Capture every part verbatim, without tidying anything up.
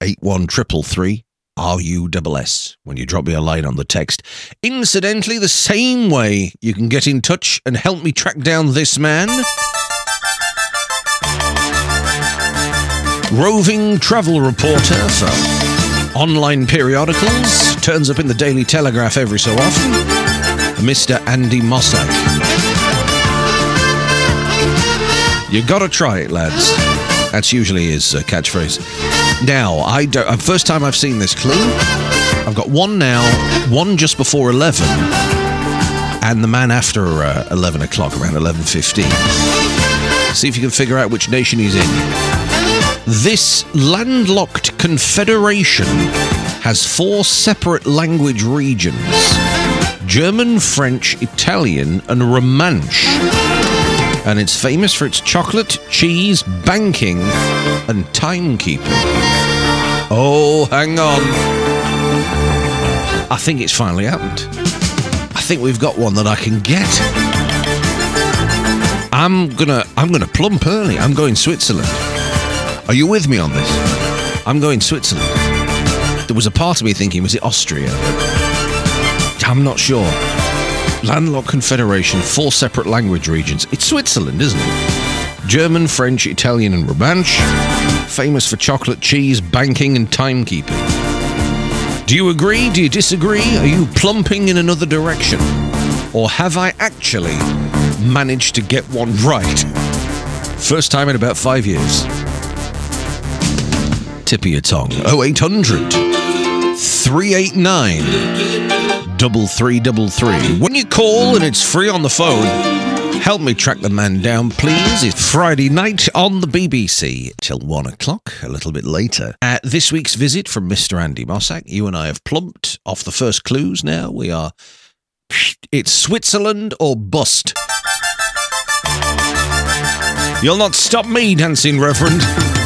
eight one three three R U S S when you drop me a line on the text. Incidentally, the same way you can get in touch and help me track down this man. Roving travel reporter for online periodicals, turns up in the Daily Telegraph every so often, Mister Andy Mossack. You gotta try it, lads. That's usually his uh, catchphrase. Now, I don't, uh, first time I've seen this clue. I've got one now, one just before eleven, and the man after uh, eleven o'clock, around eleven fifteen. See if you can figure out which nation he's in. This landlocked confederation has four separate language regions: German, French, Italian, and Romansh. And it's famous for its chocolate, cheese, banking, and timekeeping. Oh, hang on. I think it's finally happened. I think we've got one that I can get. I'm gonna, I'm gonna plump early. I'm going Switzerland. Are you with me on this? I'm going Switzerland. There was a part of me thinking, was it Austria? I'm not sure. Landlocked confederation, four separate language regions. It's Switzerland, isn't it? German, French, Italian, and Romansh. Famous for chocolate, cheese, banking, and timekeeping. Do you agree? Do you disagree? Are you plumping in another direction? Or have I actually managed to get one right? First time in about five years. Tip of your tongue. oh eight hundred, three eight nine, three three three three. When you call and it's free on the phone, help me track the man down, please. It's Friday night on the B B C till one o'clock, a little bit later. At this week's visit from Mister Andy Mossack, you and I have plumped off the first clues now. We are... It's Switzerland or bust. You'll not stop me, dancing reverend.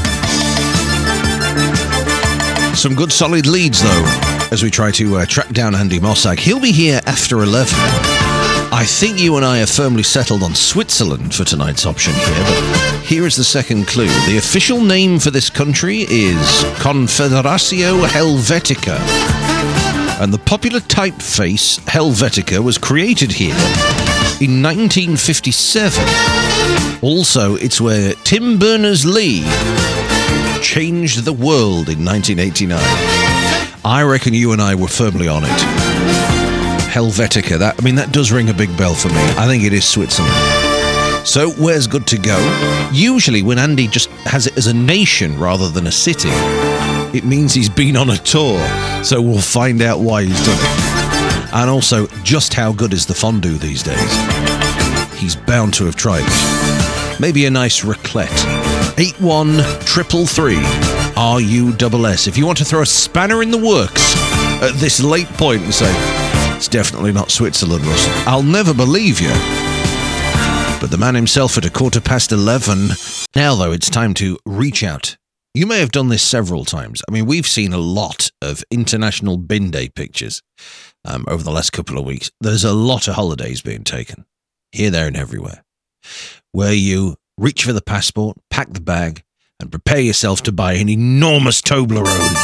Some good solid leads, though, as we try to uh, track down Andy Mossack. He'll be here after eleven. I think you and I have firmly settled on Switzerland for tonight's option here, but here is the second clue. The official name for this country is Confederatio Helvetica, and the popular typeface Helvetica was created here in nineteen fifty-seven. Also, it's where Tim Berners-Lee changed the world in nineteen eighty-nine. I reckon you and I were firmly on it. Helvetica, that I mean, that does ring a big bell for me. I think it is Switzerland. So, where's good to go? Usually, when Andy just has it as a nation rather than a city, it means he's been on a tour. So we'll find out why he's done it. And also, just how good is the fondue these days? He's bound to have tried it. Maybe a nice raclette. eight one three three R U S S. If you want to throw a spanner in the works at this late point and say, it's definitely not Switzerland, Russell, I'll never believe you. But the man himself at a quarter past eleven. Now, though, it's time to reach out. You may have done this several times. I mean, we've seen a lot of International Bin Day pictures um, over the last couple of weeks. There's a lot of holidays being taken, here, there, and everywhere, where you reach for the passport, pack the bag, and prepare yourself to buy an enormous Toblerone.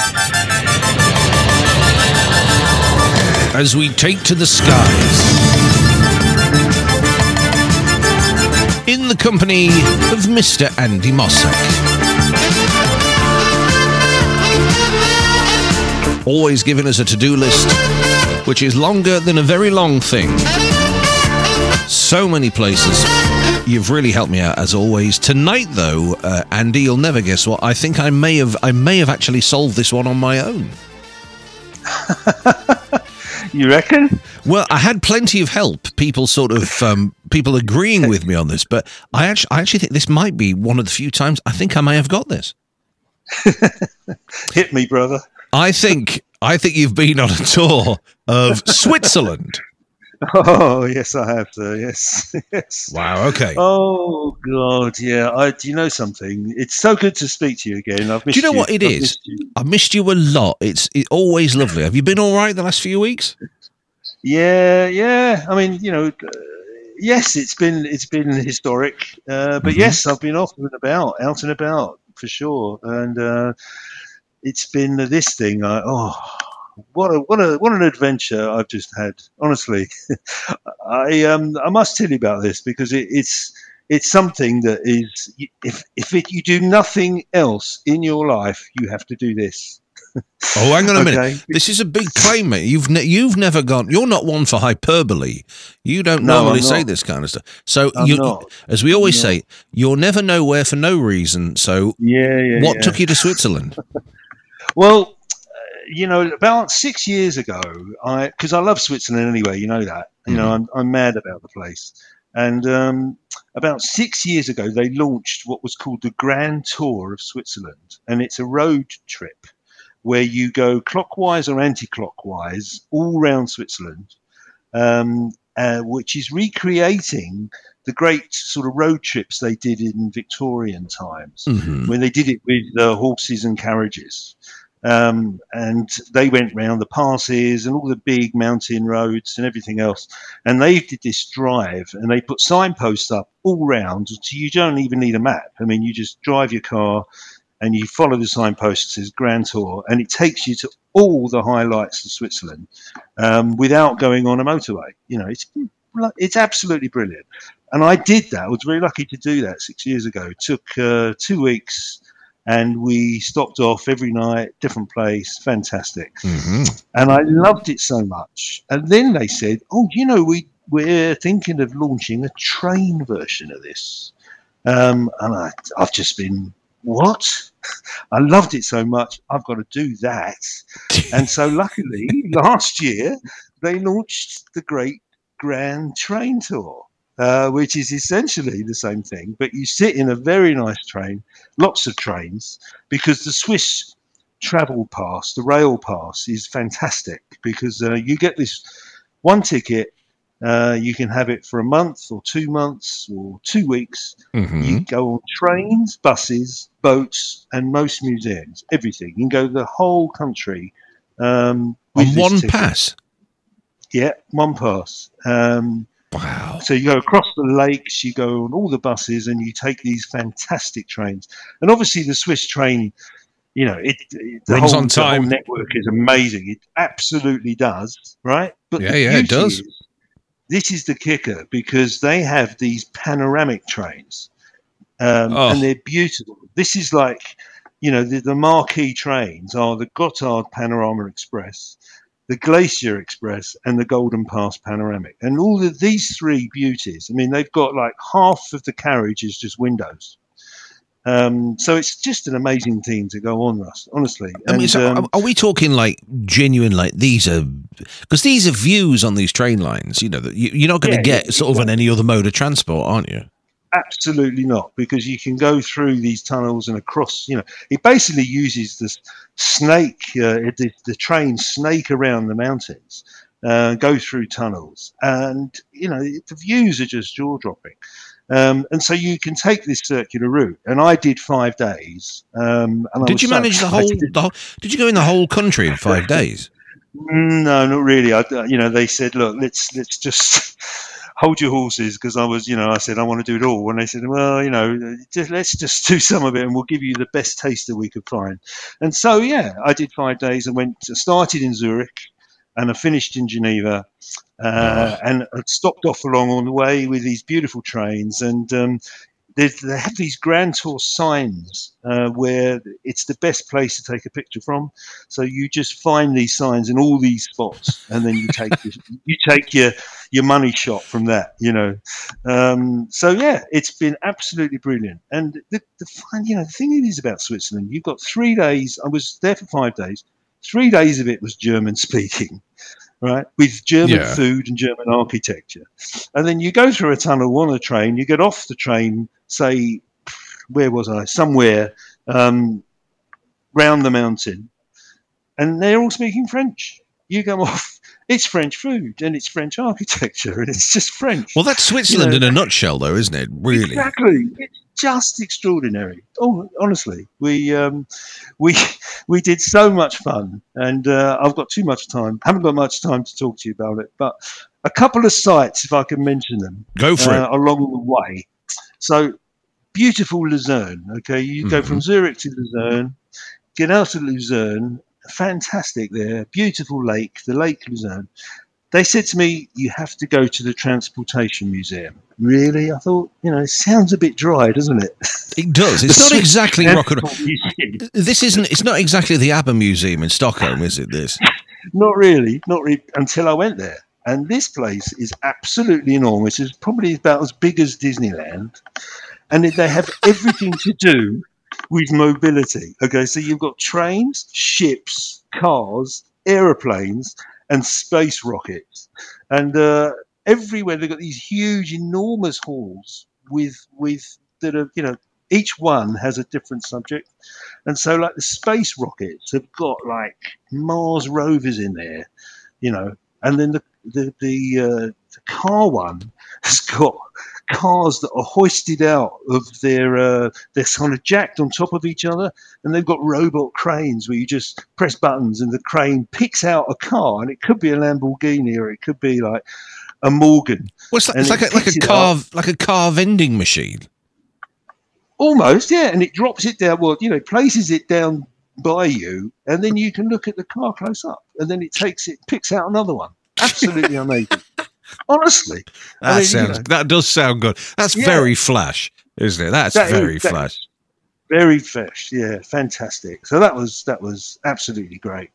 As we take to the skies, in the company of Mister Andy Mossack. Always giving us a to-do list, which is longer than a very long thing. So many places. You've really helped me out, as always. Tonight, though, uh, Andy, you'll never guess what. I think I may have I may have actually solved this one on my own. You reckon? Well, I had plenty of help. People sort of um, people agreeing with me on this, but I actually I actually think this might be one of the few times I think I may have got this. Hit me, brother. I think I think you've been on a tour of Switzerland. Oh, yes, I have, sir. Yes, yes. Wow, okay. Oh, God, yeah. I, do you know something? It's so good to speak to you again. I've missed do you know you. what it I've is? Missed I missed you a lot. It's it, always lovely. Have you been all right the last few weeks? Yeah, yeah. I mean, you know, uh, yes, it's been it's been historic. Uh, but mm-hmm. yes, I've been off and about, out and about, for sure. And uh, it's been this thing. I, oh, what a what a what an adventure I've just had. Honestly, I um I must tell you about this because it, it's it's something that is if if it, you do nothing else in your life, you have to do this. Oh, hang on a Okay. minute. This is a big claim, mate. You've ne- you've never gone. You're not one for hyperbole. You don't No, normally I'm say not. this kind of stuff. So, I'm you, not. as we always I'm say, you're never nowhere for no reason. So, Yeah, yeah. what yeah. took you to Switzerland? Well, you know, about six years ago, I because I love Switzerland anyway. You know that. You know, I'm I'm mad about the place. And um, about six years ago, they launched what was called the Grand Tour of Switzerland, and it's a road trip where you go clockwise or anti-clockwise all around Switzerland, um, uh, which is recreating the great sort of road trips they did in Victorian times Mhm. when they did it with uh, horses and carriages. Um, and they went round the passes and all the big mountain roads and everything else. And they did this drive and they put signposts up all round. So you don't even need a map. I mean, you just drive your car and you follow the signpost that says Grand Tour, and it takes you to all the highlights of Switzerland um, without going on a motorway. You know, it's it's absolutely brilliant. And I did that. I was very lucky to do that six years ago. It took uh, two weeks, and we stopped off every night, different place, fantastic. Mm-hmm. And I loved it so much. And then they said, "Oh, you know, we we're thinking of launching a train version of this." Um, and I, I've just been, what? I loved it so much. I've got to do that. And so luckily last year they launched the Great Grand Train Tour, uh, which is essentially the same thing, but you sit in a very nice train, lots of trains, because the Swiss travel pass, the rail pass, is fantastic because uh, you get this one ticket. Uh, you can have it for a month or two months or two weeks. Mm-hmm. You go on trains, buses, boats, and most museums, everything. You can go the whole country um, with On this one ticket. pass. Yeah, one pass. Um, Wow. so you go across the lakes, you go on all the buses, and you take these fantastic trains. And obviously, the Swiss train, you know, it, it the, Runs whole, on the whole time. network is amazing. It absolutely does, right? But Yeah, the yeah, it beauty does. is, this is the kicker because they have these panoramic trains, um, Oh. and they're beautiful. This is like, you know, the, the marquee trains are the Gotthard Panorama Express, the Glacier Express, and the Golden Pass Panoramic. And all of these three beauties, I mean, they've got like half of the carriage is just windows. Um, so it's just an amazing thing to go on, Russ, honestly. I mean, And, so um, are we talking like genuine, like these are, because these are views on these train lines, you know, that you, you're not going to Yeah, get sort of on any other mode of transport, aren't you? absolutely not, because you can go through these tunnels and across. You know, it basically uses this snake, uh, the, the train snake around the mountains, uh, go through tunnels, and you know the views are just jaw dropping. Um, and so you can take this circular route, and I did five days. Um, and I Did was you so- manage the I whole, did- the whole? Did you go in the whole country in five days? No, not really. I, you know, they said, look, let's let's just hold your horses, because I was, you know, I said I want to do it all, and they said, well, you know, just, let's just do some of it, and we'll give you the best taster we could find. And so, yeah, I did five days and went started in Zurich, and I finished in Geneva, uh, Oh. and I stopped off along on the way with these beautiful trains, and um, they, they have these Grand Tour signs uh, where it's the best place to take a picture from. So you just find these signs in all these spots, and then you take your, you take your your money shot from that. You know, um, so yeah, it's been absolutely brilliant. And the, the fun, you know, the thing it is about Switzerland, you've got three days. I was there for five days. Three days of it was German speaking. Right, with German Yeah. food and German architecture. And then you go through a tunnel on a train, you get off the train, say, where was I? Somewhere um, round the mountain, and they're all speaking French. You go off, it's French food and it's French architecture, and it's just French. Well, that's Switzerland You know, in a nutshell, though, isn't it? Really? Exactly. It's just extraordinary. Oh, honestly, we um, we we did so much fun, and uh, I've got too much time. Haven't got much time to talk to you about it, but a couple of sites, if I can mention them, Go for uh, it. along the way. So beautiful Luzerne. Okay, you go Mhm. from Zurich to Luzerne. get out of Luzerne. Fantastic there, beautiful lake, the Lake Luzerne. They said to me, you have to go to the Transportation Museum. Really? I thought, you know, it sounds a bit dry, doesn't it? It does. It's not exactly rock and roll. Museum. This isn't, it's not exactly the ABBA Museum in Stockholm, is it, this? Not really, not really, until I went there. And this place is absolutely enormous. It's probably about as big as Disneyland. And they have everything to do with mobility. Okay, so you've got trains, ships, cars, aeroplanes, and space rockets. And uh, everywhere they've got these huge, enormous halls with with that are, you know, each one has a different subject. And so, like, the space rockets have got like Mars rovers in there, you know, and then the the the, uh, the car one has got cars that are hoisted out of their uh, they're kind of jacked on top of each other, and they've got robot cranes where you just press buttons and the crane picks out a car, and it could be a Lamborghini or it could be like a Morgan. Well, it's like, it's like a like a car like a car vending machine. Almost, yeah, and it drops it down. Well, you know, places it down by you, and then you can look at the car close up, and then it takes it picks out another one. Absolutely amazing. Honestly, that I mean, sounds you know, that does sound good. That's yeah. very Flash, isn't it? That's that very is, that Flash. Is very Flash, yeah, fantastic. So that was that was absolutely great.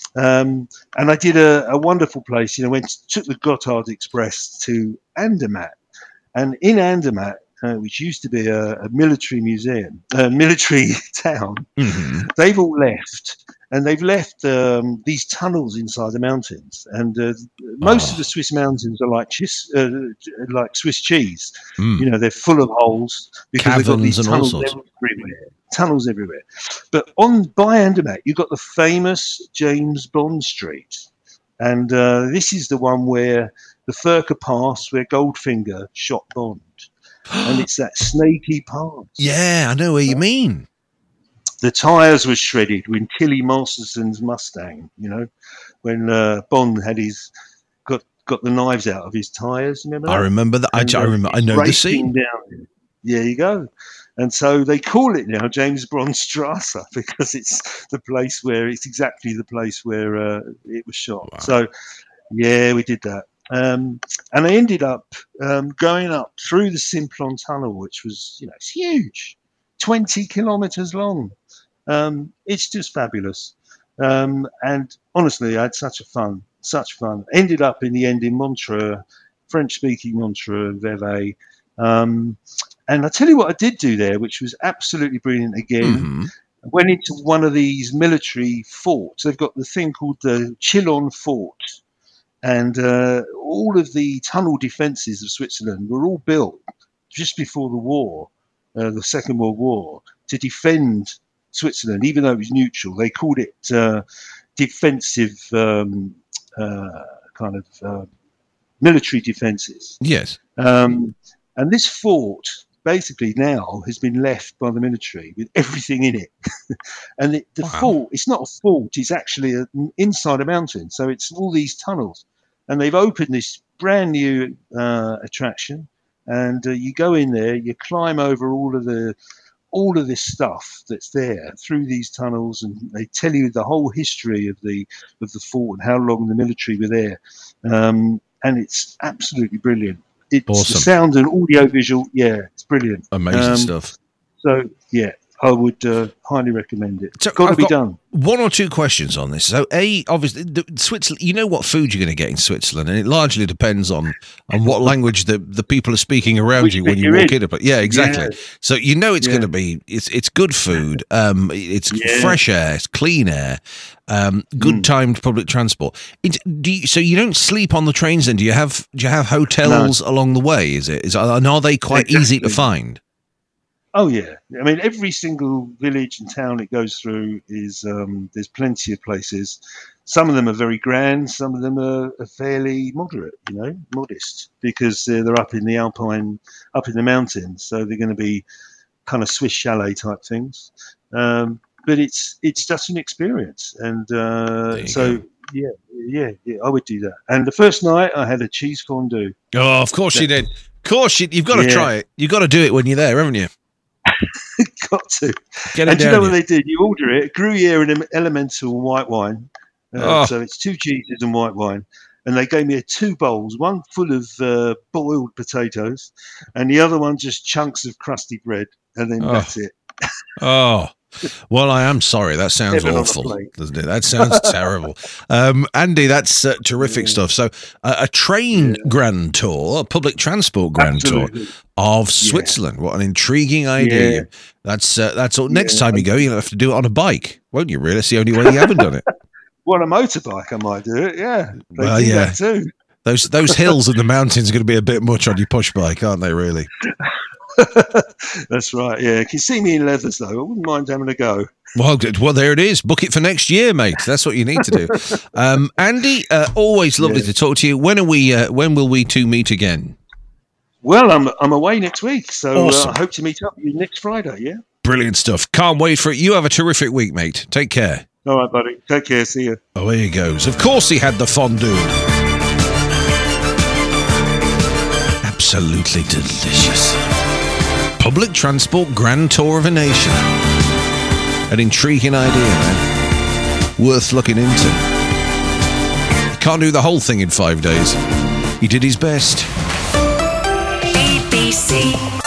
Um, and I did a, a wonderful place. You know, went took the Gotthard Express to Andermatt, and in Andermatt, uh, which used to be a, a military museum, a military town, Mm-hmm. they've all left. And they've left um, these tunnels inside the mountains, and uh, most Oh. of the Swiss mountains are like chis- uh, like Swiss cheese. Mm. You know, they're full of holes because they've got Caverns these and all tunnels sorts. everywhere. Tunnels everywhere. But on by Andermatt, you've got the famous James Bond Street, and uh, this is the one where the Furka Pass, where Goldfinger shot Bond, and it's that snaky path. Yeah, I know what you mean. The tyres were shredded when Tilly Masterson's Mustang, you know, when uh, Bond had his got got the knives out of his tyres. Remember that? I remember that. I, And, I uh, remember. I know the racing scene. Down. There you go. And so they call it now James Bond Strasse because it's the place where it's exactly the place where uh, it was shot. Wow. So yeah, we did that. Um, and I ended up um, going up through the Simplon Tunnel, which was, you know, it's huge, twenty kilometers long. Um, it's just fabulous. Um, and honestly, I had such a fun, such fun. Ended up in the end in Montreux, French-speaking Montreux, Vevey. Um, and I tell you what I did do there, which was absolutely brilliant again. Mhm. I went into one of these military forts. They've got the thing called the Chillon Fort. And uh, all of the tunnel defences of Switzerland were all built just before the war, uh, the Second World War, to defend Switzerland, even though it was neutral. They called it uh, defensive um, uh, kind of uh, military defences. Yes. Um, and this fort basically now has been left by the military with everything in it. and it, the Wow. fort, it's not a fort, it's actually a, inside a mountain. So it's all these tunnels. And they've opened this brand new uh, attraction. And uh, you go in there, you climb over all of the all of this stuff that's there through these tunnels, and they tell you the whole history of the of the fort and how long the military were there. Um, and it's absolutely brilliant. It's Awesome. the sound and audio visual. Yeah, it's brilliant. Amazing Um, stuff. So yeah, I would uh, highly recommend it. So It's got to I've be got- done. One or two questions on this. So, A, obviously, the, Switzerland. You know what food you're going to get in Switzerland, and it largely depends on on what language the, the people are speaking around Which you when bit you you're walk in. in. But yeah, exactly. Yeah. So you know it's Yeah. going to be it's it's good food. Um, it's Yeah. fresh air, it's clean air, um, good Mm. timed public transport. It, do you, so you don't sleep on the trains. Then do you have do you have hotels along the way? Is it is and are they quite easy to Exactly. find? Oh yeah, I mean every single village and town it goes through is um, there's plenty of places. Some of them are very grand, some of them are, are fairly moderate, you know, modest, because uh, they're up in the Alpine, up in the mountains, so they're going to be kind of Swiss chalet type things. Um, but it's it's just an experience, and There uh, you so go. yeah, yeah, yeah, I would do that. And the first night I had a cheese fondue. Oh, of course you did. Of course you, you've got to Yeah. try it. You've got to do it when you're there, haven't you? got to. Get it And do you down know what here. they did? You order it, Gruyere and Elemental white wine. Uh, Oh. So it's two cheeses and white wine. And they gave me two bowls, one full of uh, boiled potatoes, and the other one just chunks of crusty bread. And then Oh. that's it. Oh, well, I am sorry. That sounds Heaven on a awful, plate. doesn't it? That sounds terrible. Um, Andy, that's uh, terrific Yeah. stuff. So, uh, a train grand tour, a public transport grand tour Absolutely. of Switzerland. What an intriguing idea! Yeah. That's uh, that's all. Next Yeah. time you go, you'll have to do it on a bike, won't you? Really, it's the only way you haven't done it. Well, a motorbike, I might do it. Yeah, they Well, do yeah. that too. Those those hills and the mountains are going to be a bit much on your push bike, aren't they? Really. That's right. Yeah, you can see me in leathers though. I wouldn't mind having a go. Well, good. Well, there it is. Book it for next year, mate. That's what you need to do. Um, Andy, uh, always lovely Yeah. to talk to you. When are we? Uh, when will we two meet again? Well, I'm I'm away next week, so Awesome. uh, I hope to meet up with you next Friday. Yeah. Brilliant stuff. Can't wait for it. You have a terrific week, mate. Take care. All right, buddy. Take care. See you. Away he goes. Of course he had the fondue. Absolutely delicious. Public transport grand tour of a nation. An intriguing idea, man. Worth looking into. He can't do the whole thing in five days. He did his best. B B C